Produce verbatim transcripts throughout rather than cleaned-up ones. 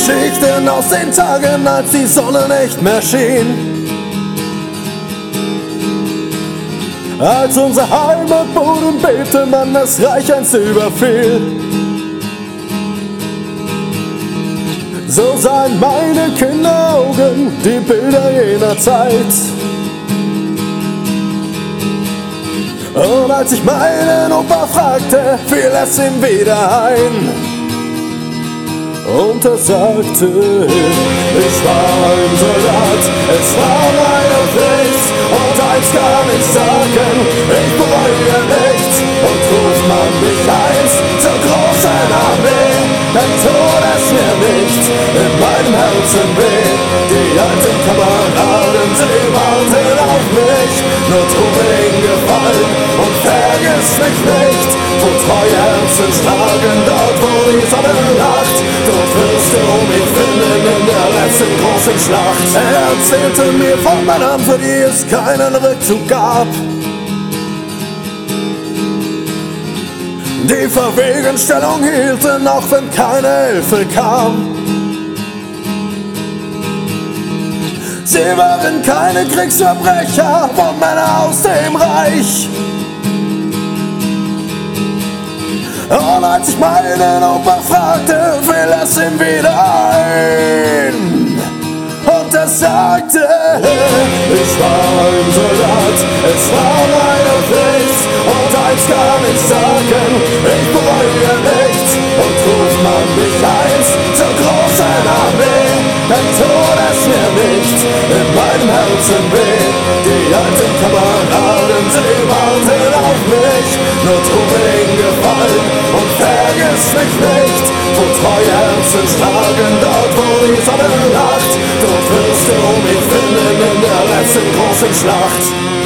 Geschichten aus den Tagen, als die Sonne nicht mehr schien. Als unser Heimatboden bebte, man das Reich einst überfiel. So sahen meine Kinderaugen die Bilder jener Zeit. Und als ich meinen Opa fragte, fiel es ihm wieder ein. Und er sagte, ich war ein Soldat, es war meine Pflicht. Und eins kann ich sagen, ich bereue nichts. Und ruft man mich einst zur großen Armee, dann tut es mir nicht in meinem Herzen weh. Die alten Kameraden, sie warten auf mich. Nur tu mir den Gefallen und vergiss mich nicht. Wo treue Herzen schlagen, dort wo die Sonne lacht, dort wirst du mich finden in der letzten großen Schlacht. Er erzählte mir von Männern, für die es keinen Rückzug gab, die verwegen Stellung hielten, auch wenn keine Hilfe kam. Sie waren keine Kriegsverbrecher, von Männern aus dem Reich. Und als ich meinen Opa fragte, fiel es ihm wieder ein. Und er sagte, ich war ein Soldat, es war meine Pflicht. Und eins kann ich sagen, ich bereue nichts. Und ruft man mich einst zur großen Armee, dann tut es mir nicht in meinem Herzen weh. Die alten Kameraden, sie warten auf mich. Nur tu mir den Gefallen und vergiss mich nicht. Wo treue Herzen schlagen, dort wo die Sonne lacht, dort wirst du mich finden in der letzten großen Schlacht.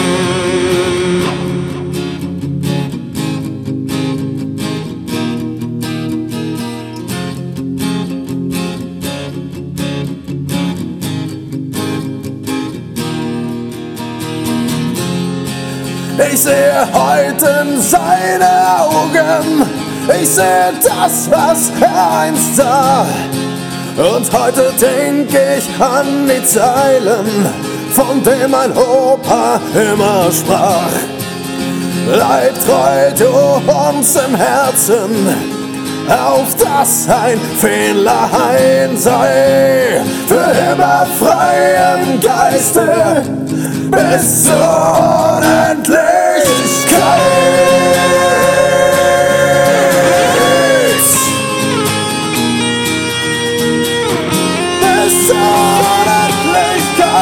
Ich sehe heute in seine Augen, ich sehe das, was er einst sah. Und heute denk ich an die Zeilen, von denen mein Opa immer sprach. Bleib treu du uns im Herzen, auf dass ein Fähnlein sei, für immer frei im Geiste, bis zur Unendlichkeit. Bis zur Unendlichkeit.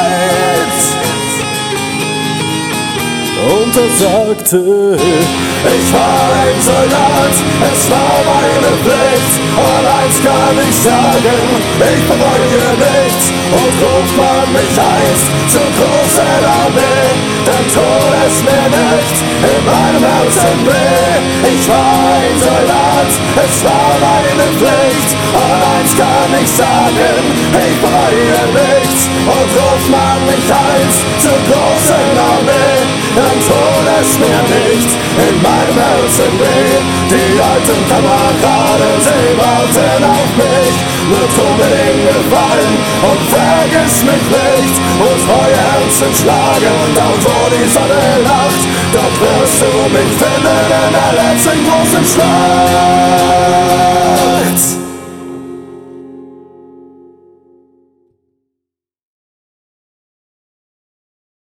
Und er sagte, ich war ein Soldat, es war meine Pflicht. Und eins kann ich sagen, ich bereue nichts. Und ruft man mich einst zur großen Armee, dann tut es mir nicht in meinem Herzen weh. Ich war ein Soldat, es war meine Pflicht. Und eins kann ich sagen, ich bereue nichts. Und ruft man mich einst zur großen Armee, dann tut es mir nicht in meinem Herzen weh. Die alten Kameraden, sie warten auf mich. Nur tu mir den Gefallen und vergiss mich nicht. Und treue Herzen schlagen, dort wo die Sonne lacht, dort wirst du mich finden in der letzten großen Schlacht.